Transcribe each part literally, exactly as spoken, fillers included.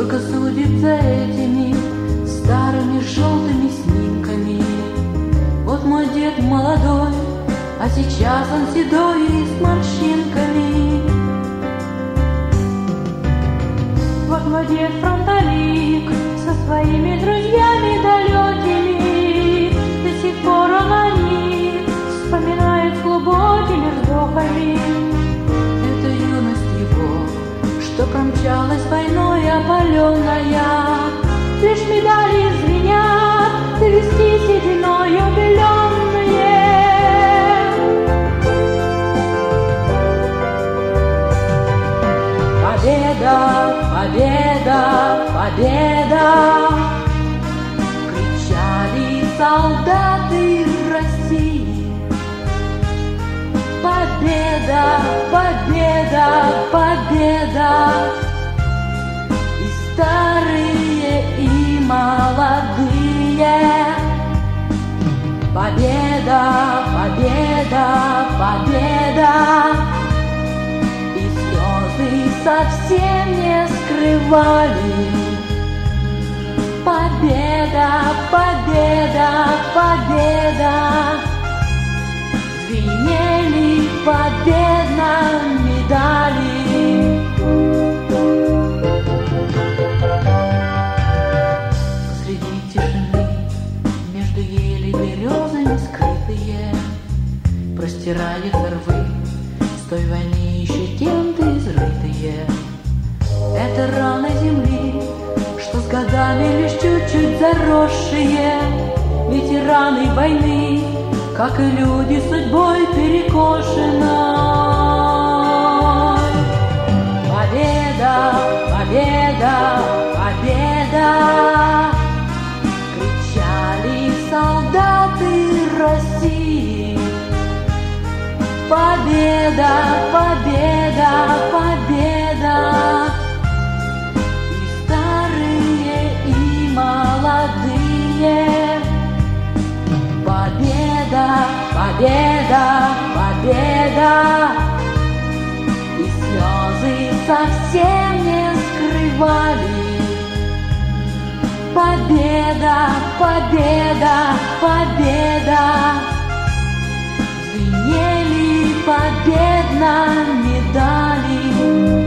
Сколько судеб за этими старыми желтыми снимками. Вот мой дед молодой, а сейчас он седой и с морщинками. Вот мой дед фронтовик со своими друзьями далекими. До сих пор он о них вспоминает с глубокими вздохами. Это юность его, что промчалась войной опаленная. Лишь медали звенят, листки сединой убеленные. Победа, победа, победа! Кричали солдаты России. Победа, победа, победа! И старые, и молодые. Победа, победа, победа! И слезы совсем не скрывали. Победа, победа, победа! Звенели победно медали. Посреди тишины, между ели березами скрытые, простираются рвы с той войны еще кем-то изрытые. Это раны земли, что с годами лишь чуть-чуть заросшие. Ветераны войны, как и люди, судьбой перекошенной. Победа, победа, победа! Кричали солдаты России. Победа, победа, победа! И старые, и молодые. Победа, победа, победа! И слезы совсем не скрывали. Победа, победа, победа! Звенели победно медали.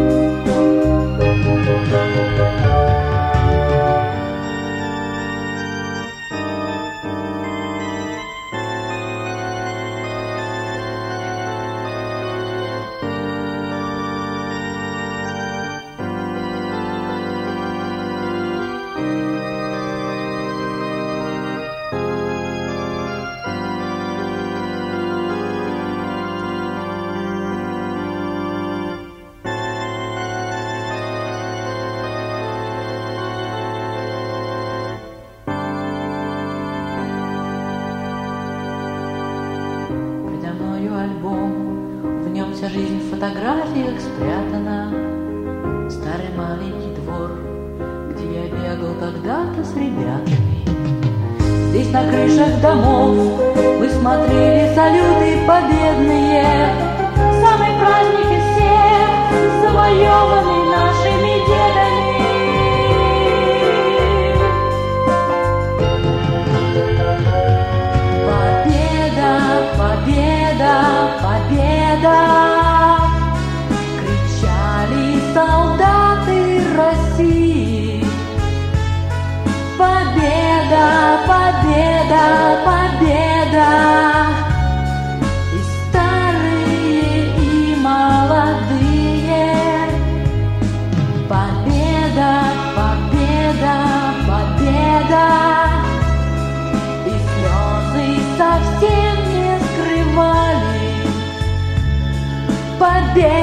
Альбом, в нем вся жизнь в фотографиях спрятана. Старый маленький двор, где я бегал когда-то с ребятами. Здесь на крышах домов мы смотрели салюты победные. Самый праздник из всех, завоеванный нашими дедами. Победа, победа! Кричали солдаты России. Победа, победа, победа! И старые, и молодые. Победа, победа, победа! И слезы совсем не скрывали. Победа!